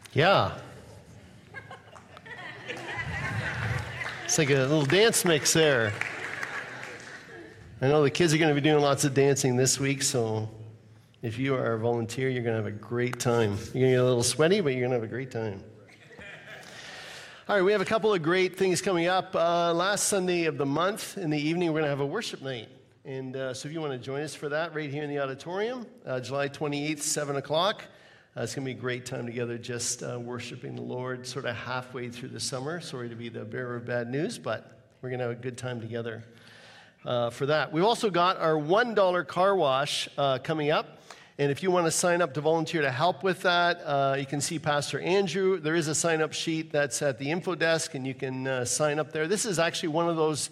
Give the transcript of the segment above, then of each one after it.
Yeah. It's like a little dance mix there. I know the kids are going to be doing lots of dancing this week, so if you are a volunteer, you're going to have a great time. You're going to get a little sweaty, but you're going to have a great time. All right, we have a couple of great things coming up. Last Sunday of the month in the evening, we're going to have a worship night. And so if you want to join us for that, right here in the auditorium, July 28th, 7 o'clock. It's going to be a great time together just worshiping the Lord sort of halfway through the summer. Sorry to be the bearer of bad news, but we're going to have a good time together for that. We've also got our $1 car wash coming up. And if you want to sign up to volunteer to help with that, you can see Pastor Andrew. There is a sign-up sheet that's at the info desk, and you can sign up there. This is actually one of those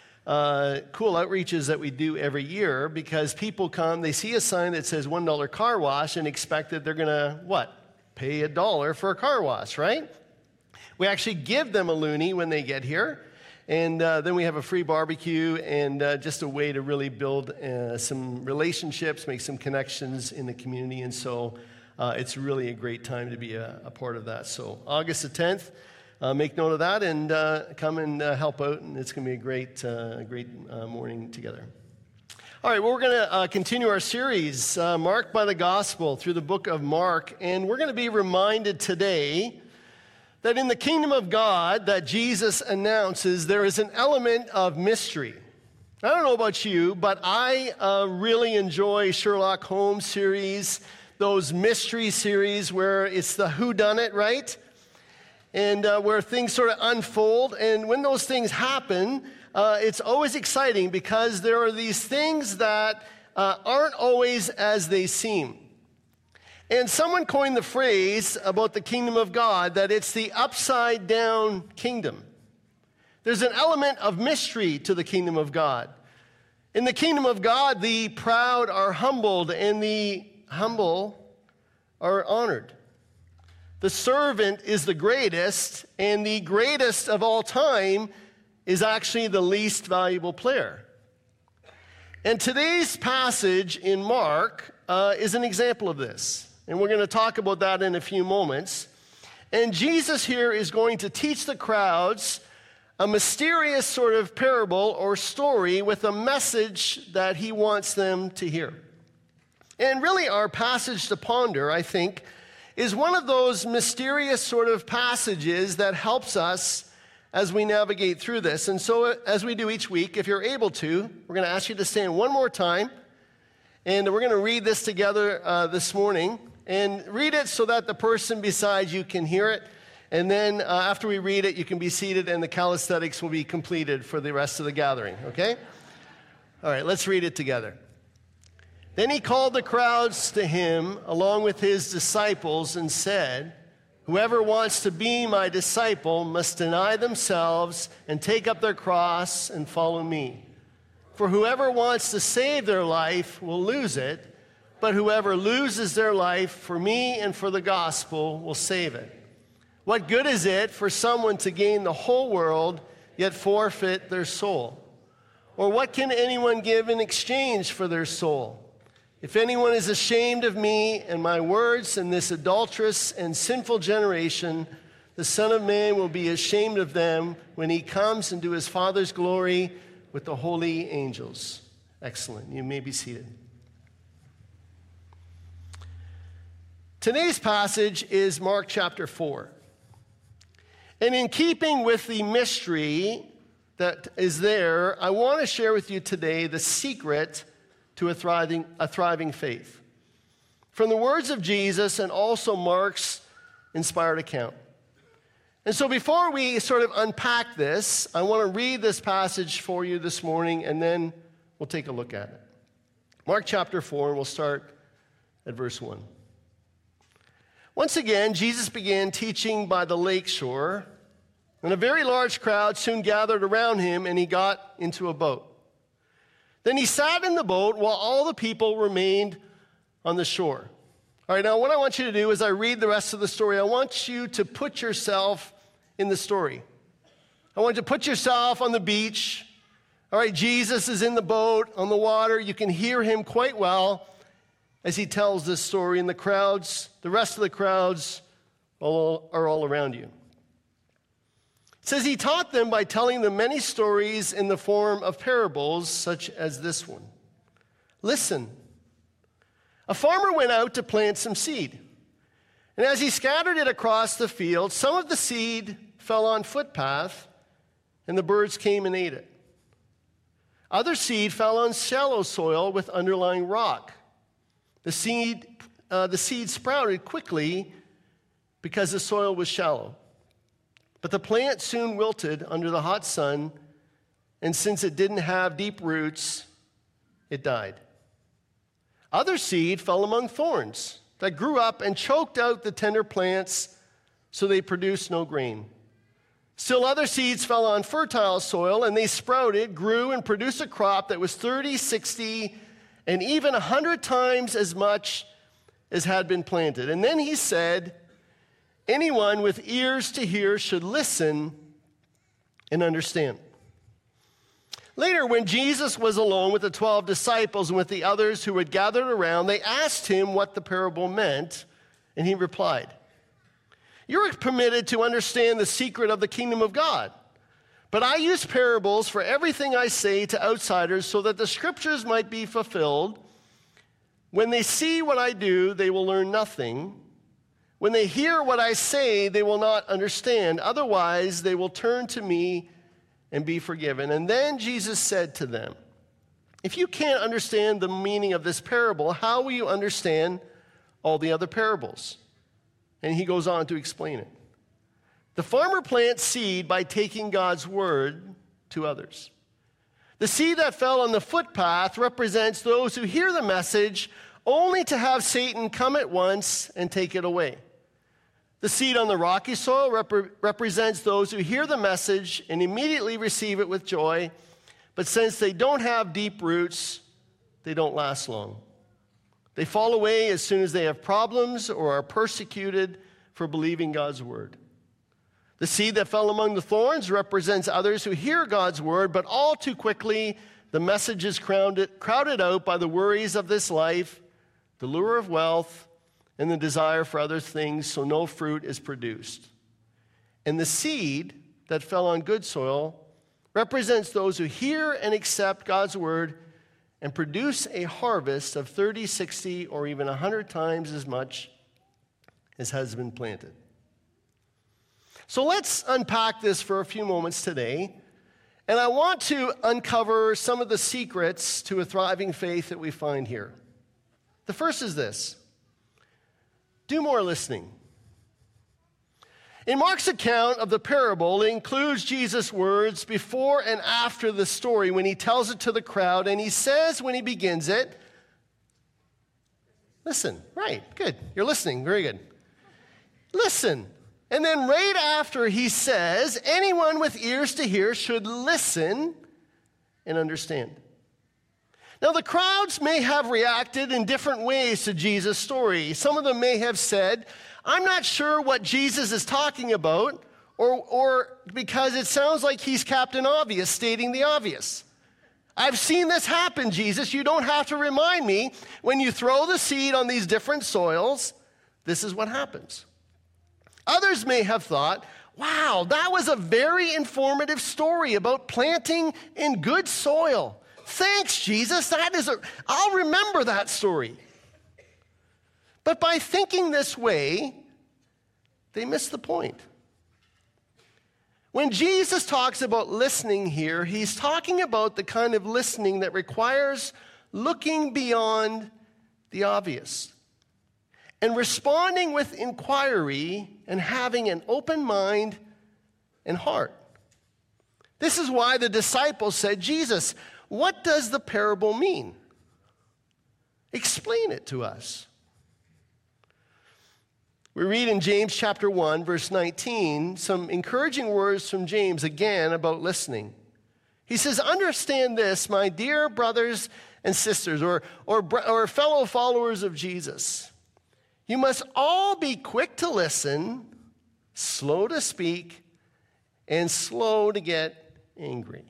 cool outreaches that we do every year because people come, they see a sign that says $1 car wash and expect that they're going to, pay $1 for a car wash, right? We actually give them a loonie when they get here, and then we have a free barbecue and just a way to really build some relationships, make some connections in the community, and so it's really a great time to be a part of that. So August the 10th, make note of that and come and help out, and it's going to be a great morning together. All right, well, we're going to continue our series, Marked by the Gospel, through the book of Mark, and we're going to be reminded today that in the kingdom of God that Jesus announces, there is an element of mystery. I don't know about you, but I really enjoy Sherlock Holmes series, those mystery series where it's the whodunit, right? And where things sort of unfold. And when those things happen, it's always exciting because there are these things that aren't always as they seem. And someone coined the phrase about the kingdom of God that it's the upside down kingdom. There's an element of mystery to the kingdom of God. In the kingdom of God, the proud are humbled and the humble are honored. The servant is the greatest, and the greatest of all time is actually the least valuable player. And today's passage in Mark is an example of this. And we're going to talk about that in a few moments. And Jesus here is going to teach the crowds a mysterious sort of parable or story with a message that he wants them to hear. And really our passage to ponder, I think, is one of those mysterious sort of passages that helps us as we navigate through this. And so as we do each week, if you're able to, we're going to ask you to stand one more time, and we're going to read this together this morning. And read it so that the person beside you can hear it. And then after we read it, you can be seated, and the calisthenics will be completed for the rest of the gathering, okay? All right, let's read it together. Then he called the crowds to him along with his disciples and said, "Whoever wants to be my disciple must deny themselves and take up their cross and follow me. For whoever wants to save their life will lose it, but whoever loses their life for me and for the gospel will save it. What good is it for someone to gain the whole world yet forfeit their soul? Or what can anyone give in exchange for their soul? If anyone is ashamed of me and my words in this adulterous and sinful generation, the Son of Man will be ashamed of them when he comes into his Father's glory with the holy angels." Excellent. You may be seated. Today's passage is Mark chapter 4. And in keeping with the mystery that is there, I want to share with you today the secret to a thriving faith, from the words of Jesus and also Mark's inspired account. And so before we sort of unpack this, I want to read this passage for you this morning, and then we'll take a look at it. Mark chapter 4, and we'll start at verse 1. Once again, Jesus began teaching by the lake shore, and a very large crowd soon gathered around him, and he got into a boat. Then he sat in the boat while all the people remained on the shore. All right, now what I want you to do as I read the rest of the story, I want you to put yourself in the story. I want you to put yourself on the beach. All right, Jesus is in the boat on the water. You can hear him quite well as he tells this story, and the rest of the crowds are all around you. It says he taught them by telling them many stories in the form of parables, such as this one. Listen. A farmer went out to plant some seed. And as he scattered it across the field, some of the seed fell on footpath, and the birds came and ate it. Other seed fell on shallow soil with underlying rock. The seed sprouted quickly because the soil was shallow. But the plant soon wilted under the hot sun, and since it didn't have deep roots, it died. Other seed fell among thorns that grew up and choked out the tender plants, so they produced no grain. Still other seeds fell on fertile soil, and they sprouted, grew, and produced a crop that was 30, 60, and even 100 times as much as had been planted. And then he said, anyone with ears to hear should listen and understand. Later, when Jesus was alone with the 12 disciples and with the others who had gathered around, they asked him what the parable meant, and he replied, "You're permitted to understand the secret of the kingdom of God. But I use parables for everything I say to outsiders so that the scriptures might be fulfilled. When they see what I do, they will learn nothing. When they hear what I say, they will not understand. Otherwise, they will turn to me and be forgiven." And then Jesus said to them, "If you can't understand the meaning of this parable, how will you understand all the other parables?" And he goes on to explain it. The farmer plants seed by taking God's word to others. The seed that fell on the footpath represents those who hear the message only to have Satan come at once and take it away. The seed on the rocky soil represents those who hear the message and immediately receive it with joy, but since they don't have deep roots, they don't last long. They fall away as soon as they have problems or are persecuted for believing God's word. The seed that fell among the thorns represents others who hear God's word, but all too quickly the message is crowded out by the worries of this life, the lure of wealth, and the desire for other things, so no fruit is produced. And the seed that fell on good soil represents those who hear and accept God's word and produce a harvest of 30, 60, or even 100 times as much as has been planted. So let's unpack this for a few moments today. And I want to uncover some of the secrets to a thriving faith that we find here. The first is this: do more listening. In Mark's account of the parable, it includes Jesus' words before and after the story when he tells it to the crowd, and he says when he begins it, listen. Right, good. You're listening. Very good. Listen. And then right after he says, anyone with ears to hear should listen and understand. Now, the crowds may have reacted in different ways to Jesus' story. Some of them may have said, I'm not sure what Jesus is talking about, or because it sounds like he's Captain Obvious stating the obvious. I've seen this happen, Jesus. You don't have to remind me. When you throw the seed on these different soils, this is what happens. Others may have thought, wow, that was a very informative story about planting in good soil. Thanks, Jesus. I'll remember that story. But by thinking this way, they miss the point. When Jesus talks about listening here, he's talking about the kind of listening that requires looking beyond the obvious and responding with inquiry and having an open mind and heart. This is why the disciples said, Jesus, what does the parable mean? Explain it to us. We read in James chapter 1, verse 19, some encouraging words from James again about listening. He says, understand this, my dear brothers and sisters, or fellow followers of Jesus. You must all be quick to listen, slow to speak, and slow to get angry.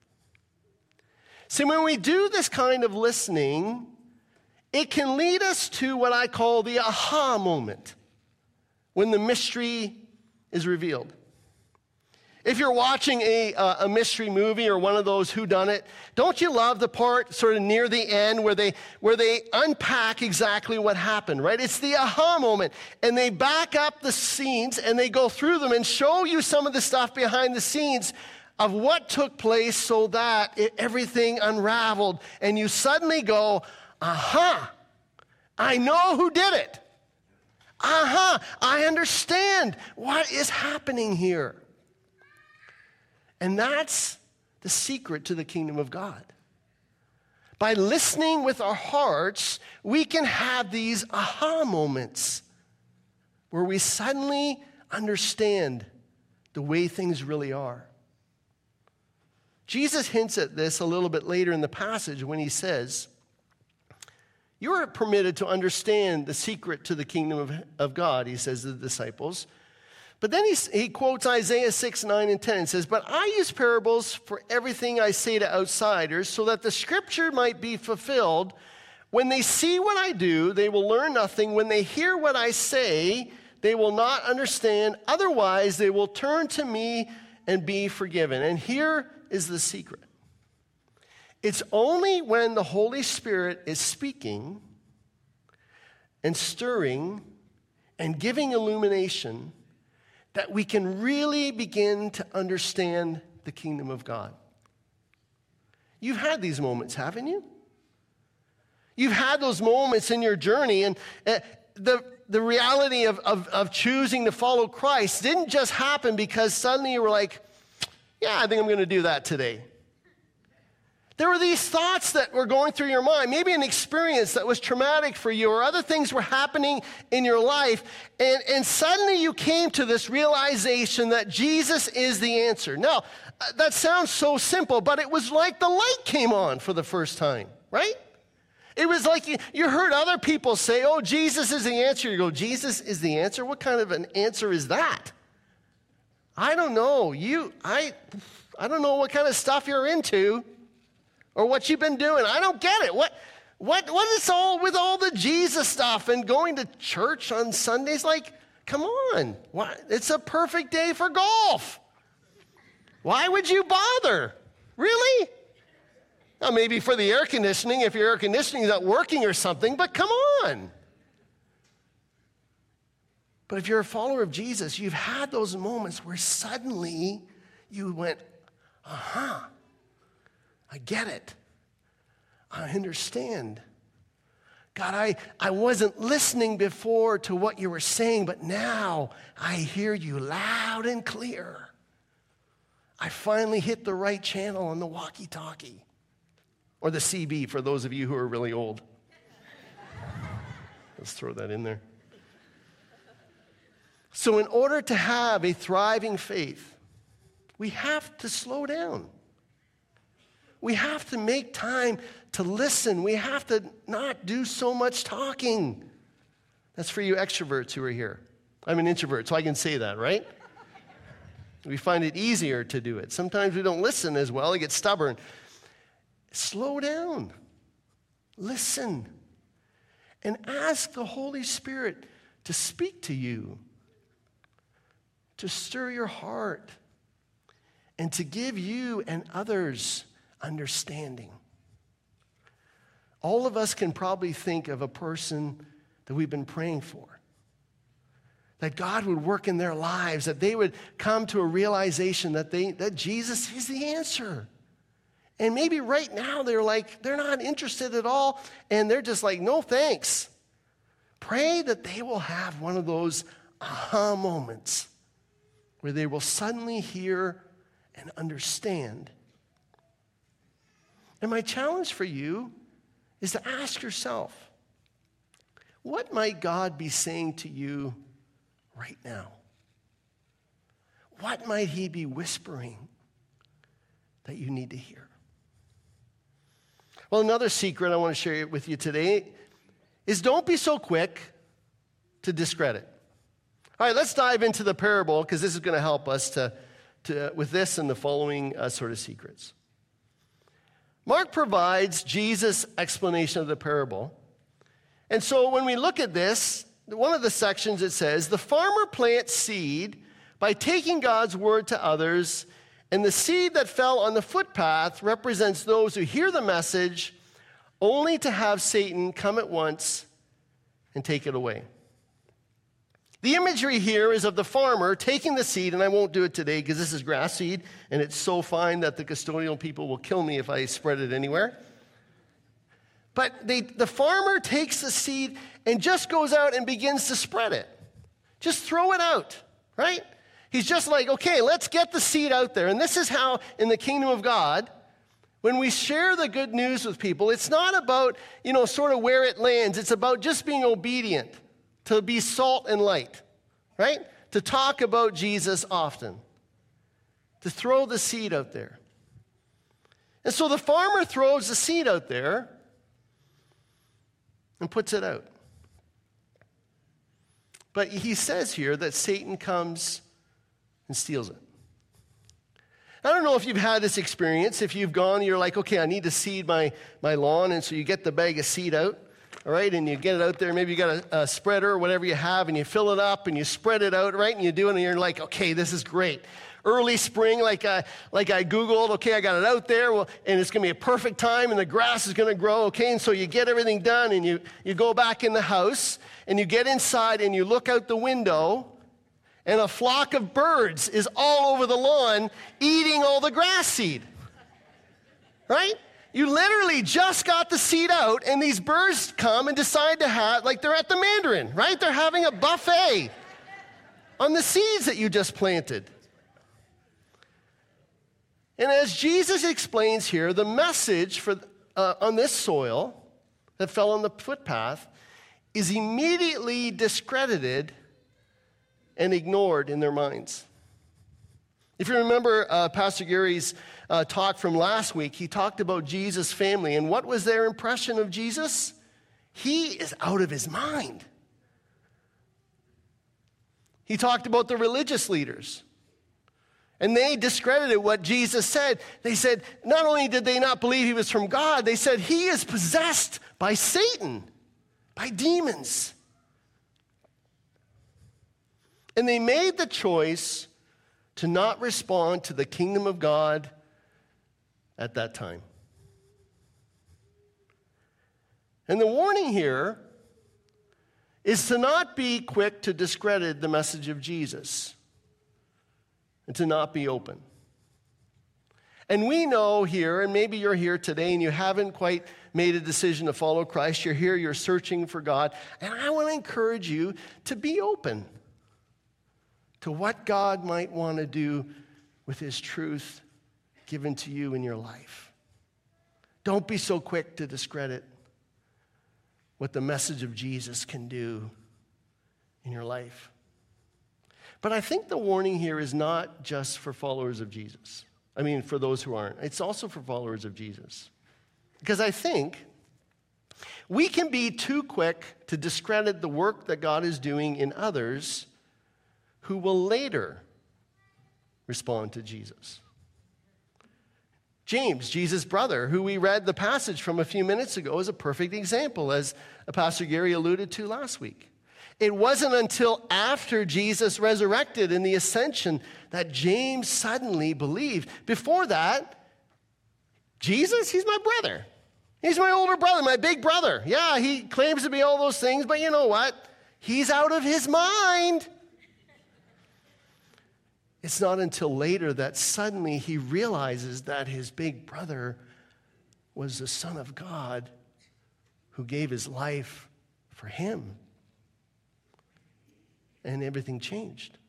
See, when we do this kind of listening, it can lead us to what I call the aha moment, when the mystery is revealed. If you're watching a mystery movie or one of those whodunit, don't you love the part sort of near the end where they unpack exactly what happened, right? It's the aha moment, and they back up the scenes and they go through them and show you some of the stuff behind the scenes of what took place so that everything unraveled, and you suddenly go, aha, I know who did it. Aha, I understand what is happening here. And that's the secret to the kingdom of God. By listening with our hearts, we can have these aha moments where we suddenly understand the way things really are. Jesus hints at this a little bit later in the passage when he says, "You are permitted to understand the secret to the kingdom of God," he says to the disciples. But then he quotes Isaiah 6, 9, and 10 and says, "But I use parables for everything I say to outsiders so that the scripture might be fulfilled. When they see what I do, they will learn nothing. When they hear what I say, they will not understand. Otherwise, they will turn to me and be forgiven." And here is the secret. It's only when the Holy Spirit is speaking and stirring and giving illumination that we can really begin to understand the kingdom of God. You've had these moments, haven't you? You've had those moments in your journey, and the reality of choosing to follow Christ didn't just happen because suddenly you were like, yeah, I think I'm going to do that today. There were these thoughts that were going through your mind, maybe an experience that was traumatic for you, or other things were happening in your life, and suddenly you came to this realization that Jesus is the answer. Now, that sounds so simple, but it was like the light came on for the first time, right? It was like you heard other people say, oh, Jesus is the answer. You go, Jesus is the answer? What kind of an answer is that? I don't know. I don't know what kind of stuff you're into or what you've been doing. I don't get it. What is all with all the Jesus stuff and going to church on Sundays? Like, come on. It's a perfect day for golf. Why would you bother? Really? Now, maybe for the air conditioning, if your air conditioning is not working or something, but come on. But if you're a follower of Jesus, you've had those moments where suddenly you went, aha, I get it. I understand. God, I wasn't listening before to what you were saying, but now I hear you loud and clear. I finally hit the right channel on the walkie-talkie. Or the CB for those of you who are really old. Let's throw that in there. So in order to have a thriving faith, we have to slow down. We have to make time to listen. We have to not do so much talking. That's for you extroverts who are here. I'm an introvert, so I can say that, right? We find it easier to do it. Sometimes we don't listen as well. We get stubborn. Slow down. Listen. And ask the Holy Spirit to speak to you, to stir your heart, and to give you and others understanding. All of us can probably think of a person that we've been praying for, that God would work in their lives, that they would come to a realization that Jesus is the answer. And maybe right now they're not interested at all, and they're just like, no thanks. Pray that they will have one of those aha moments where they will suddenly hear and understand. And my challenge for you is to ask yourself, what might God be saying to you right now? What might he be whispering that you need to hear? Well, another secret I want to share with you today is don't be so quick to discredit. All right, let's dive into the parable because this is going to help us with this and the following sort of secrets. Mark provides Jesus' explanation of the parable. And so when we look at this, one of the sections it says, the farmer plants seed by taking God's word to others, and the seed that fell on the footpath represents those who hear the message only to have Satan come at once and take it away. The imagery here is of the farmer taking the seed, and I won't do it today because this is grass seed, and it's so fine that the custodial people will kill me if I spread it anywhere. But the farmer takes the seed and just goes out and begins to spread it. Just throw it out, right? He's just like, okay, let's get the seed out there. And this is how, in the kingdom of God, when we share the good news with people, it's not about, sort of where it lands. It's about just being obedient, to be salt and light, right? To talk about Jesus often, to throw the seed out there. And so the farmer throws the seed out there and puts it out. But he says here that Satan comes and steals it. I don't know if you've had this experience. If you've gone, you're like, okay, I need to seed my lawn, and so you get the bag of seed out, all right, and you get it out there. Maybe you got a spreader or whatever you have, and you fill it up, and you spread it out, right, and you do it, and you're like, okay, this is great. Early spring, like I Googled, okay, I got it out there, and it's going to be a perfect time, and the grass is going to grow, okay, and so you get everything done, and you go back in the house, and you get inside, and you look out the window, and a flock of birds is all over the lawn eating all the grass seed, right? You literally just got the seed out, and these birds come and decide to have, like they're at the Mandarin, right? They're having a buffet on the seeds that you just planted. And as Jesus explains here, the message on this soil that fell on the footpath is immediately discredited and ignored in their minds. If you remember Pastor Gary's talk from last week, he talked about Jesus' family, and what was their impression of Jesus? He is out of his mind. He talked about the religious leaders, and they discredited what Jesus said. They said, not only did they not believe he was from God, they said he is possessed by Satan, by demons. And they made the choice to not respond to the kingdom of God at that time. And the warning here is to not be quick to discredit the message of Jesus and to not be open. And we know here, and maybe you're here today and you haven't quite made a decision to follow Christ. You're here, you're searching for God. And I want to encourage you to be open to what God might want to do with his truth given to you in your life. Don't be so quick to discredit what the message of Jesus can do in your life. But I think the warning here is not just for followers of Jesus. I mean, for those who aren't. It's also for followers of Jesus. Because I think we can be too quick to discredit the work that God is doing in others who will later respond to Jesus. James, Jesus' brother, who we read the passage from a few minutes ago, is a perfect example, as Pastor Gary alluded to last week. It wasn't until after Jesus resurrected in the ascension that James suddenly believed. Before that, Jesus, he's my brother. He's my older brother, my big brother. Yeah, he claims to be all those things, but you know what? He's out of his mind. It's not until later that suddenly he realizes that his big brother was the Son of God who gave his life for him. And everything changed.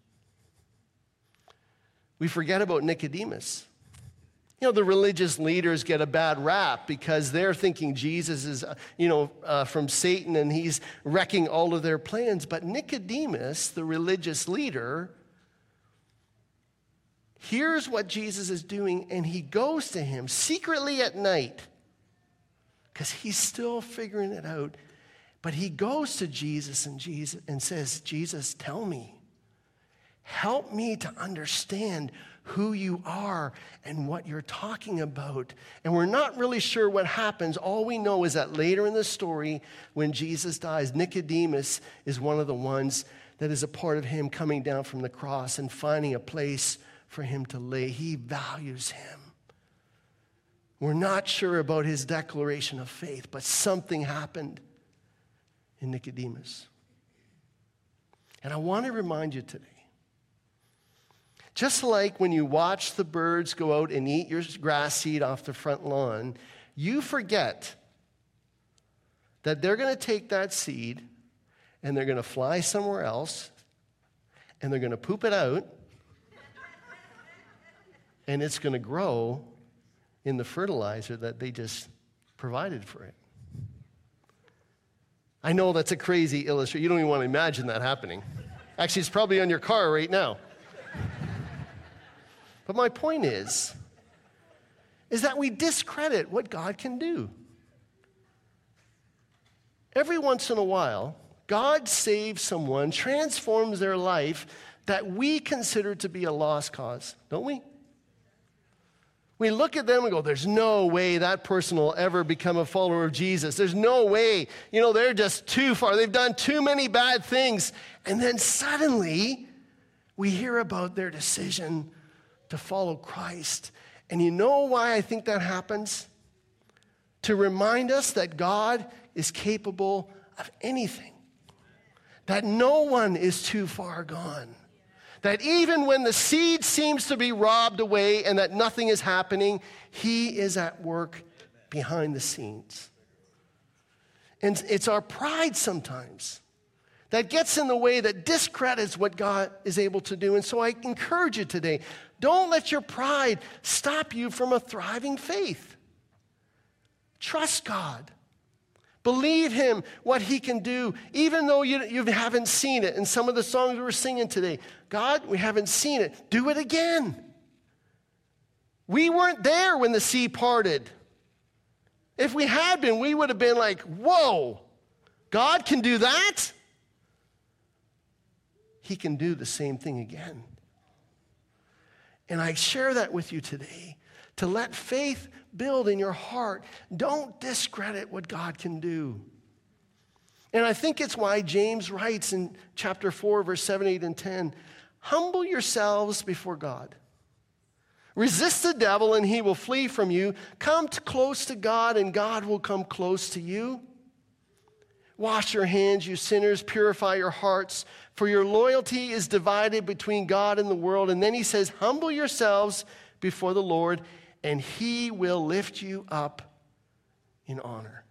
We forget about Nicodemus. You know, the religious leaders get a bad rap because they're thinking Jesus is, from Satan and he's wrecking all of their plans. But Nicodemus, the religious leader, hears what Jesus is doing, and he goes to him secretly at night because he's still figuring it out. But he goes to Jesus and says, Jesus, tell me. Help me to understand who you are and what you're talking about. And we're not really sure what happens. All we know is that later in the story, when Jesus dies, Nicodemus is one of the ones that is a part of him coming down from the cross and finding a place for him to lay. He values him. We're not sure about his declaration of faith, but something happened in Nicodemus. And I want to remind you today, just like when you watch the birds go out and eat your grass seed off the front lawn, you forget that they're going to take that seed and they're going to fly somewhere else and they're going to poop it out and it's going to grow in the fertilizer that they just provided for it. I know that's a crazy illustration. You don't even want to imagine that happening. Actually, it's probably on your car right now. But my point is that we discredit what God can do. Every once in a while, God saves someone, transforms their life that we consider to be a lost cause, don't we? We look at them and go, there's no way that person will ever become a follower of Jesus. There's no way. They're just too far. They've done too many bad things. And then suddenly, we hear about their decision to follow Christ. And you know why I think that happens? To remind us that God is capable of anything. That no one is too far gone. That even when the seed seems to be robbed away and that nothing is happening, he is at work behind the scenes. And it's our pride sometimes that gets in the way, that discredits what God is able to do. And so I encourage you today, don't let your pride stop you from a thriving faith. Trust God. Believe him, what he can do, even though you haven't seen it. And some of the songs we were singing today, God, we haven't seen it. Do it again. We weren't there when the sea parted. If we had been, we would have been like, whoa, God can do that? He can do the same thing again. And I share that with you today, to let faith build in your heart. Don't discredit what God can do. And I think it's why James writes in chapter 4, verse 7, 8, and 10, humble yourselves before God. Resist the devil and he will flee from you. Come close to God and God will come close to you. Wash your hands, you sinners. Purify your hearts, for your loyalty is divided between God and the world. And then he says, humble yourselves before the Lord, and he will lift you up in honor.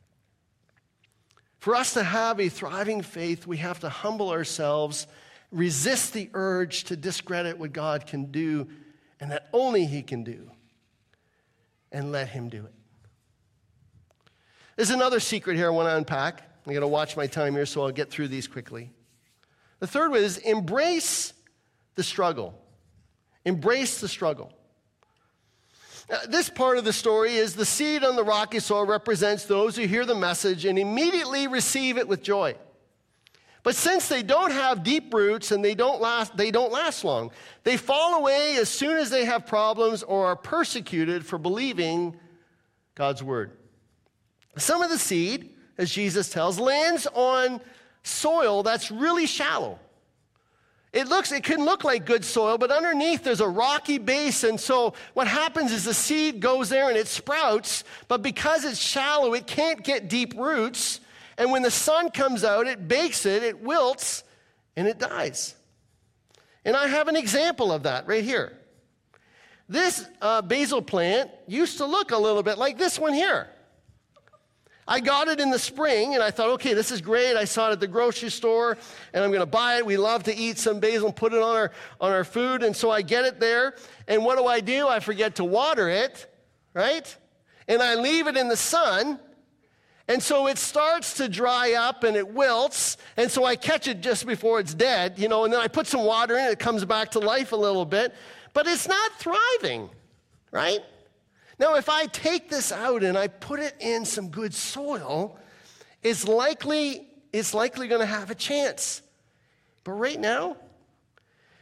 For us to have a thriving faith, we have to humble ourselves, resist the urge to discredit what God can do and that only he can do, and let him do it. There's another secret here I want to unpack. I'm going to watch my time here, so I'll get through these quickly. The third one is embrace the struggle. Embrace the struggle. This part of the story is the seed on the rocky soil represents those who hear the message and immediately receive it with joy. But since they don't have deep roots and they don't last long, they fall away as soon as they have problems or are persecuted for believing God's word. Some of the seed, as Jesus tells, lands on soil that's really shallow. It can look like good soil, but underneath there's a rocky base, and so what happens is the seed goes there and it sprouts, but because it's shallow, it can't get deep roots, and when the sun comes out, it bakes it, it wilts, and it dies. And I have an example of that right here. This basil plant used to look a little bit like this one here. I got it in the spring, and I thought, okay, this is great. I saw it at the grocery store, and I'm going to buy it. We love to eat some basil and put it on our food, and so I get it there, and what do? I forget to water it, right? And I leave it in the sun, and so it starts to dry up, and it wilts, and so I catch it just before it's dead, and then I put some water in it. It comes back to life a little bit, but it's not thriving, right? Now, if I take this out and I put it in some good soil, it's likely going to have a chance. But right now,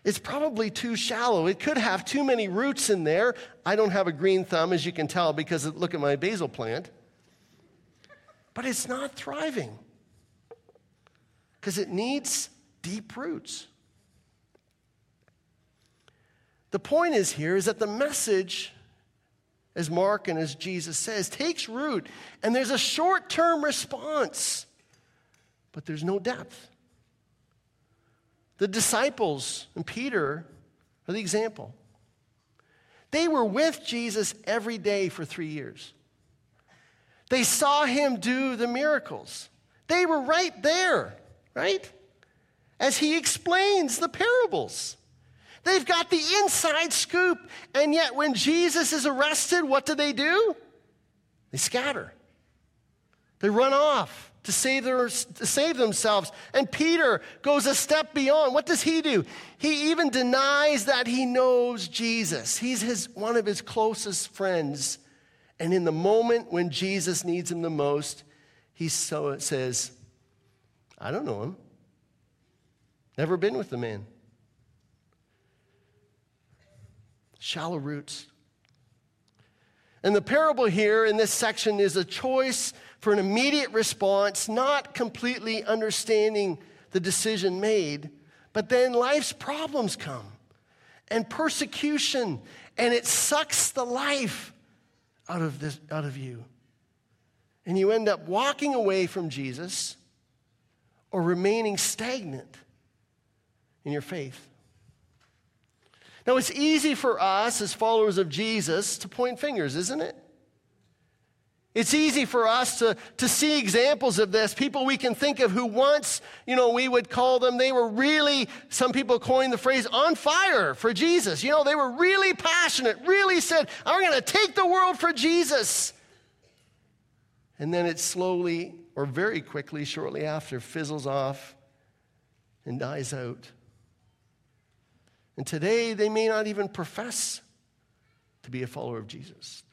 It's probably too shallow. It could have too many roots in there. I don't have a green thumb, as you can tell, because look at my basil plant. But it's not thriving because it needs deep roots. The point is that the message, as Mark and as Jesus says, takes root, and there's a short-term response, but there's no depth. The disciples and Peter are the example. They were with Jesus every day for 3 years. They saw him do the miracles. They were right there, right? As he explains the parables. They've got the inside scoop, and yet when Jesus is arrested, what do? They scatter. They run off to save themselves. And Peter goes a step beyond. What does he do? He even denies that he knows Jesus. He's one of his closest friends. And in the moment when Jesus needs him the most, he says, I don't know him. Never been with the man. Shallow roots. And the parable here in this section is a choice for an immediate response, not completely understanding the decision made, but then life's problems come and persecution, and it sucks the life out of you. And you end up walking away from Jesus or remaining stagnant in your faith. Now, it's easy for us as followers of Jesus to point fingers, isn't it? It's easy for us to see examples of this, people we can think of who once, we would call them, they were really, some people coined the phrase, on fire for Jesus. They were really passionate, really said, I'm going to take the world for Jesus. And then it slowly, or very quickly, shortly after, fizzles off and dies out. And today, they may not even profess to be a follower of Jesus.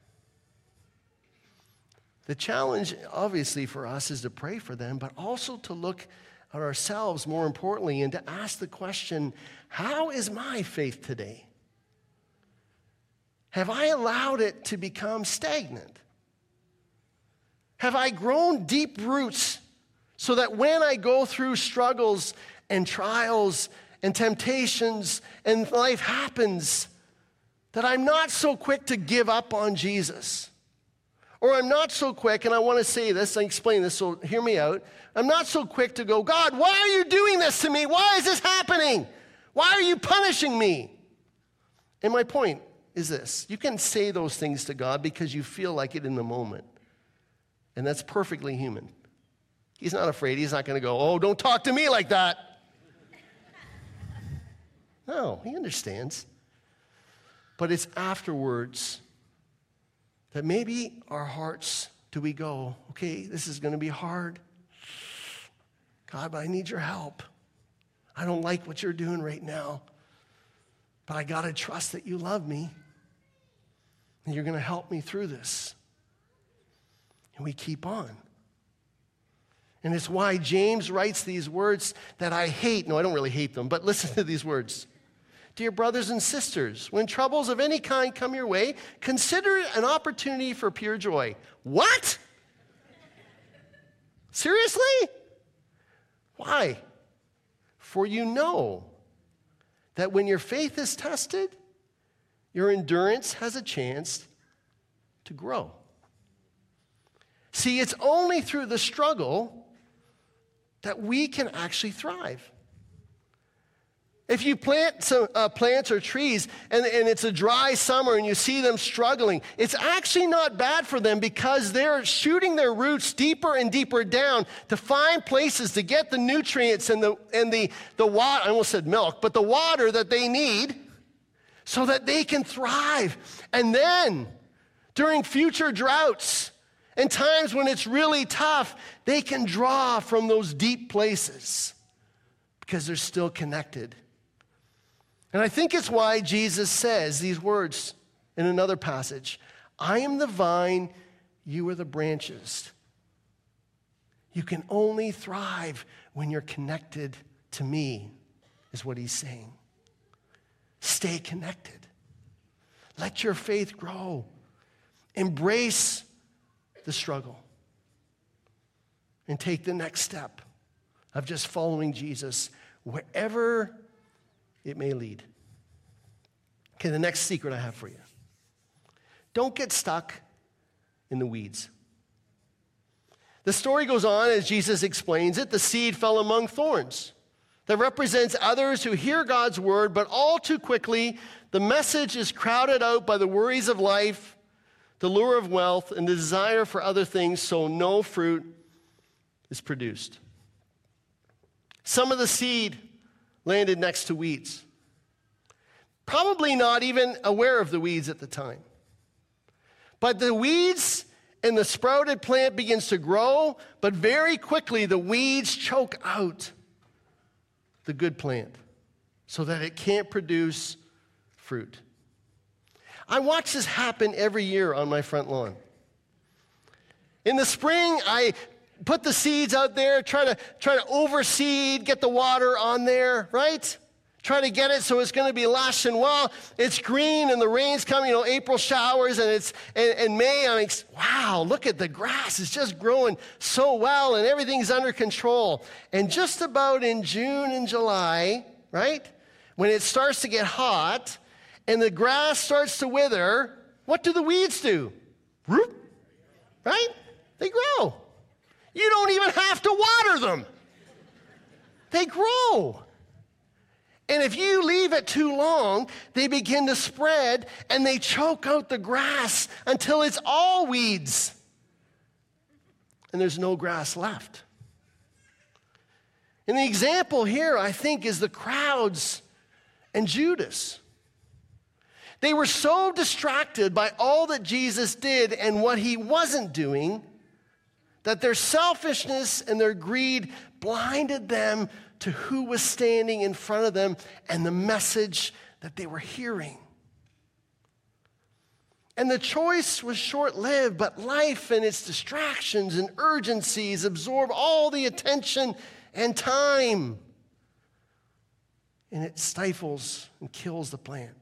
The challenge, obviously, for us is to pray for them, but also to look at ourselves, more importantly, and to ask the question, how is my faith today? Have I allowed it to become stagnant? Have I grown deep roots so that when I go through struggles and trials and temptations and life happens, that I'm not so quick to give up on Jesus? Or I'm not so quick, and I want to say this, and explain this, so hear me out. I'm not so quick to go, God, why are you doing this to me? Why is this happening? Why are you punishing me? And my point is this. You can say those things to God because you feel like it in the moment. And that's perfectly human. He's not afraid. He's not going to go, oh, don't talk to me like that. No, he understands. But it's afterwards that maybe our hearts, do we go, okay, this is going to be hard. God, but I need your help. I don't like what you're doing right now. But I got to trust that you love me. And you're going to help me through this. And we keep on. And it's why James writes these words that I hate. No, I don't really hate them, but listen to these words. Dear brothers and sisters, when troubles of any kind come your way, consider it an opportunity for pure joy. What? Seriously? Why? For you know that when your faith is tested, your endurance has a chance to grow. See, it's only through the struggle that we can actually thrive. If you plant some plants or trees and it's a dry summer and you see them struggling, it's actually not bad for them because they're shooting their roots deeper and deeper down to find places to get the nutrients and the water, I almost said milk, but the water that they need so that they can thrive. And then during future droughts and times when it's really tough, they can draw from those deep places because they're still connected. And I think it's why Jesus says these words in another passage. I am the vine, you are the branches. You can only thrive when you're connected to me, is what he's saying. Stay connected. Let your faith grow. Embrace the struggle. And take the next step of just following Jesus wherever it may lead. Okay, the next secret I have for you. Don't get stuck in the weeds. The story goes on as Jesus explains it. The seed fell among thorns. That represents others who hear God's word, but all too quickly, the message is crowded out by the worries of life, the lure of wealth, and the desire for other things, so no fruit is produced. Some of the seed landed next to weeds. Probably not even aware of the weeds at the time. But the weeds and the sprouted plant begins to grow, but very quickly the weeds choke out the good plant so that it can't produce fruit. I watch this happen every year on my front lawn. In the spring, I put the seeds out there, try to overseed, get the water on there, right? Try to get it so it's going to be lush, and while it's green and the rain's coming, April showers, and it's in May, I'm like, wow, look at the grass. It's just growing so well, and everything's under control. And just about in June and July, right, when it starts to get hot and the grass starts to wither, what do the weeds do? Right? They grow. You don't even have to water them. They grow. And if you leave it too long, they begin to spread and they choke out the grass until it's all weeds. And there's no grass left. And the example here, I think, is the crowds and Judas. They were so distracted by all that Jesus did and what he wasn't doing that their selfishness and their greed blinded them to who was standing in front of them and the message that they were hearing. And the choice was short-lived, but life and its distractions and urgencies absorb all the attention and time. And it stifles and kills the plant.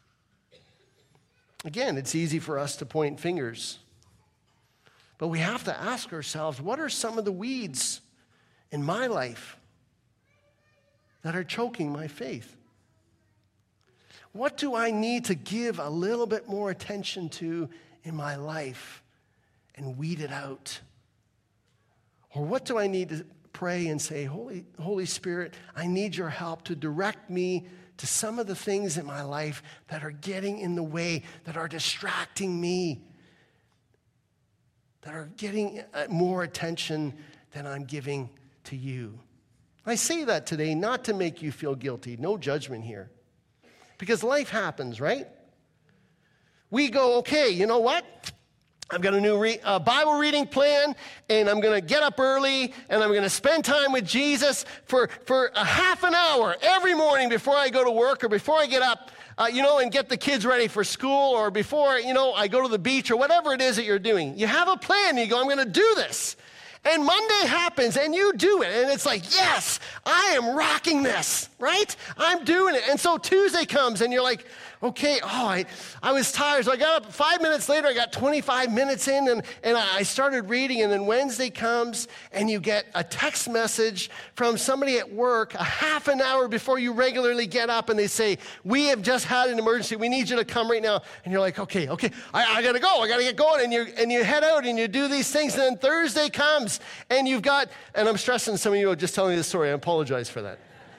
Again, it's easy for us to point fingers. But we have to ask ourselves, what are some of the weeds in my life that are choking my faith? What do I need to give a little bit more attention to in my life and weed it out? Or what do I need to pray and say, Holy Spirit, I need your help to direct me to some of the things in my life that are getting in the way, that are distracting me, that are getting more attention than I'm giving to you. I say that today not to make you feel guilty. No judgment here. Because life happens, right? We go, okay, you know what? I've got a new Bible reading plan, and I'm going to get up early, and I'm going to spend time with Jesus for a half an hour every morning before I go to work or before I get up, and get the kids ready for school, or before, I go to the beach or whatever it is that you're doing. You have a plan, and you go, I'm going to do this. And Monday happens, and you do it, and it's like, yes, I am rocking this, right? I'm doing it. And so Tuesday comes, and you're like, okay, I was tired. So I got up 5 minutes later, I got 25 minutes in, and I started reading, and then Wednesday comes, and you get a text message from somebody at work a half an hour before you regularly get up, and they say, we have just had an emergency. We need you to come right now. And you're like, okay, I got to go. I got to get going. And you head out, and you do these things, and then Thursday comes, and you've got, and I'm stressing some of you are just telling me this story. I apologize for that.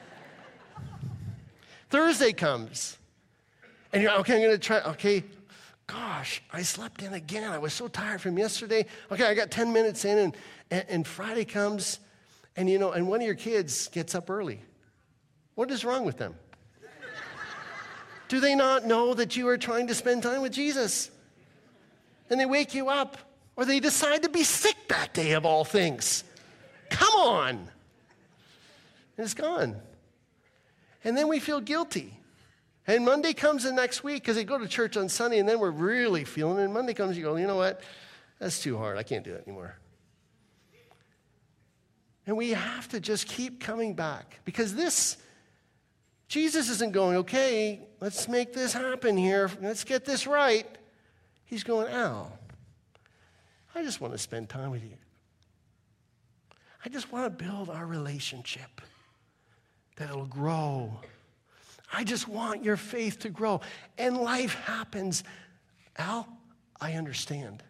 Thursday comes. And you're, okay, I'm going to try, okay, gosh, I slept in again. I was so tired from yesterday. Okay, I got 10 minutes in, and Friday comes, and and one of your kids gets up early. What is wrong with them? Do they not know that you are trying to spend time with Jesus? And they wake you up, or they decide to be sick that day of all things. Come on. And it's gone. And then we feel guilty. And Monday comes the next week because they go to church on Sunday, and then we're really feeling it. And Monday comes, you go, you know what? That's too hard. I can't do that anymore. And we have to just keep coming back because this Jesus isn't going, okay, let's make this happen here. Let's get this right. He's going, Al, I just want to spend time with you. I just want to build our relationship, that it'll grow. I just want your faith to grow. And life happens. Al, I understand.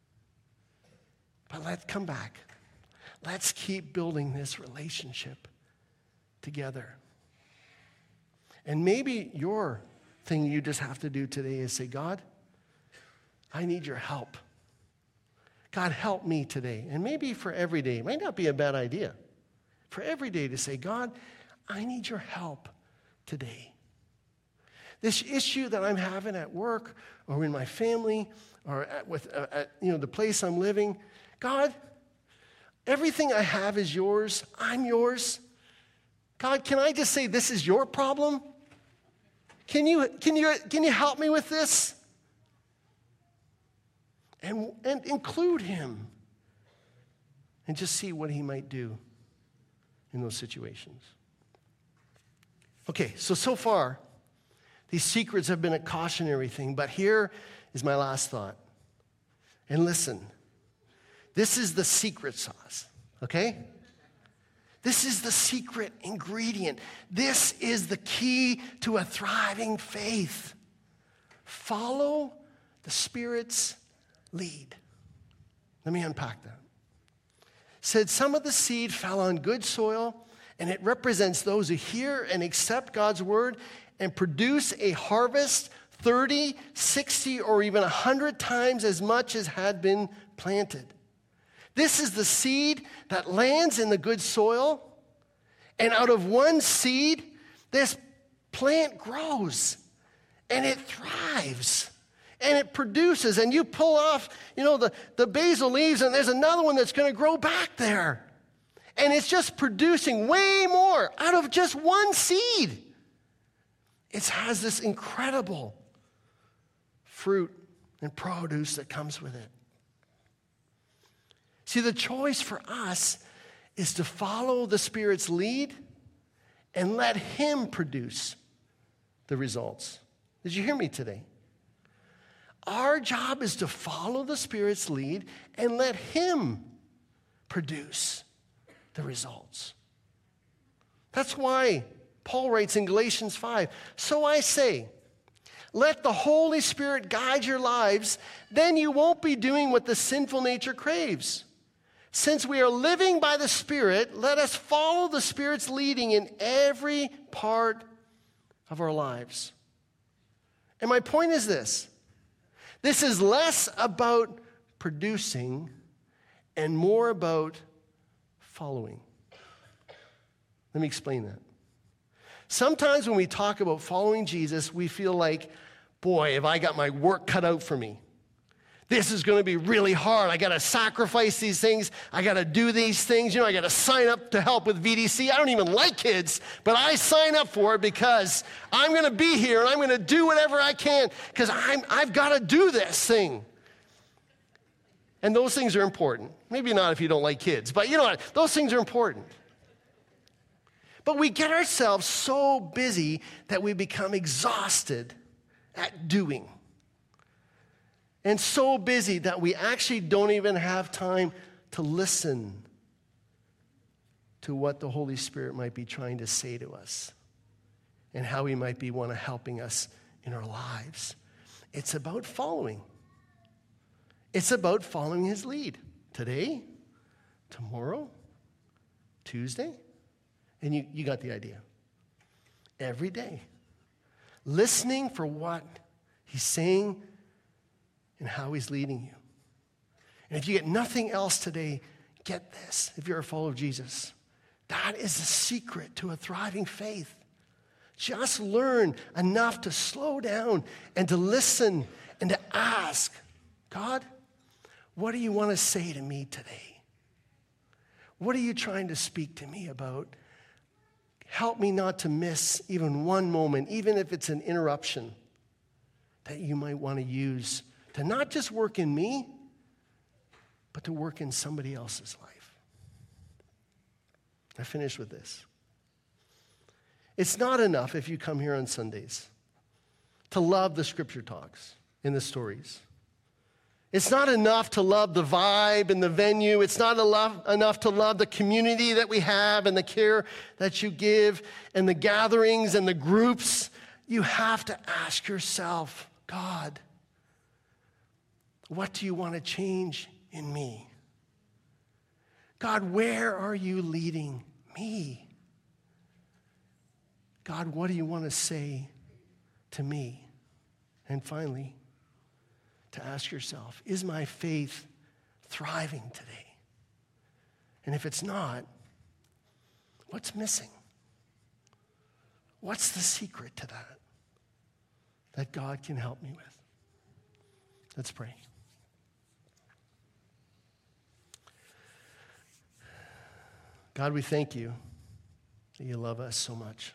But let's come back. Let's keep building this relationship together. And maybe your thing you just have to do today is say, God, I need your help. God, help me today. And maybe for every day, it might not be a bad idea. For every day to say, God, I need your help today. This issue that I'm having at work or in my family or at the place I'm living, God, everything I have is yours. I'm yours. God, can I just say this is your problem? Can you help me with this? And include him. And just see what he might do in those situations. Okay, so far, these secrets have been a cautionary thing, but here is my last thought. And listen, this is the secret sauce, okay? This is the secret ingredient. This is the key to a thriving faith. Follow the Spirit's lead. Let me unpack that. Said some of the seed fell on good soil, and it represents those who hear and accept God's word and produce a harvest 30, 60, or even 100 times as much as had been planted. This is the seed that lands in the good soil, and out of one seed, this plant grows, and it thrives, and it produces, and you pull off, the basil leaves, and there's another one that's going to grow back there. And it's just producing way more out of just one seed. It has this incredible fruit and produce that comes with it. See, the choice for us is to follow the Spirit's lead and let him produce the results. Did you hear me today? Our job is to follow the Spirit's lead and let him produce the results. That's why Paul writes in Galatians 5, so I say, let the Holy Spirit guide your lives, then you won't be doing what the sinful nature craves. Since we are living by the Spirit, let us follow the Spirit's leading in every part of our lives. And my point is this. This is less about producing and more about following. Let me explain that. Sometimes when we talk about following Jesus, we feel like, boy, have I got my work cut out for me. This is going to be really hard. I got to sacrifice these things. I got to do these things. I got to sign up to help with VDC. I don't even like kids, but I sign up for it because I'm going to be here and I'm going to do whatever I can because I've got to do this thing. And those things are important. Maybe not if you don't like kids, but you know what? Those things are important. But we get ourselves so busy that we become exhausted at doing. And so busy that we actually don't even have time to listen to what the Holy Spirit might be trying to say to us and how he might be helping us in our lives. It's about following. It's about following his lead. Today, tomorrow, Tuesday, and you got the idea. Every day. Listening for what he's saying and how he's leading you. And if you get nothing else today, get this. If you're a follower of Jesus, that is the secret to a thriving faith. Just learn enough to slow down and to listen and to ask, God, what do you want to say to me today? What are you trying to speak to me about? Help me not to miss even one moment, even if it's an interruption that you might want to use to not just work in me, but to work in somebody else's life. I finish with this. It's not enough if you come here on Sundays to love the scripture talks and the stories. It's not enough to love the vibe and the venue. It's not enough to love the community that we have and the care that you give and the gatherings and the groups. You have to ask yourself, God, what do you want to change in me? God, where are you leading me? God, what do you want to say to me? And finally, to ask yourself, is my faith thriving today? And if it's not, what's missing? What's the secret to that God can help me with? Let's pray. God, we thank you that you love us so much.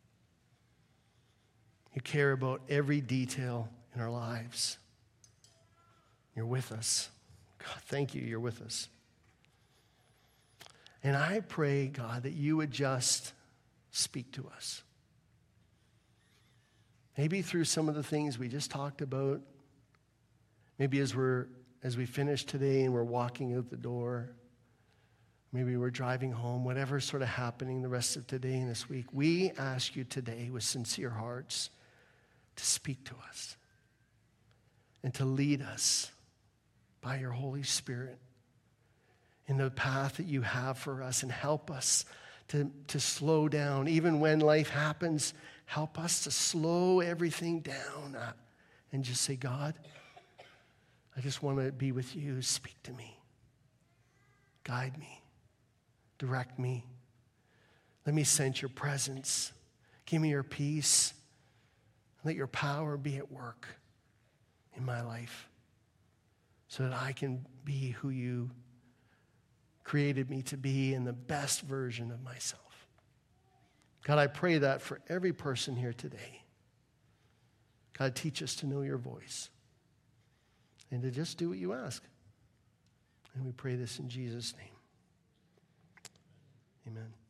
You care about every detail in our lives. You're with us. God, thank you, you're with us. And I pray, God, that you would just speak to us. Maybe through some of the things we just talked about. Maybe as we finish today and we're walking out the door. Maybe we're driving home, whatever's sort of happening the rest of today and this week. We ask you today with sincere hearts to speak to us and to lead us by your Holy Spirit in the path that you have for us, and help us to slow down. Even when life happens, help us to slow everything down and just say, God, I just want to be with you. Speak to me. Guide me. Direct me. Let me sense your presence. Give me your peace. Let your power be at work in my life so that I can be who you created me to be in the best version of myself. God, I pray that for every person here today. God, teach us to know your voice and to just do what you ask. And we pray this in Jesus' name. Amen.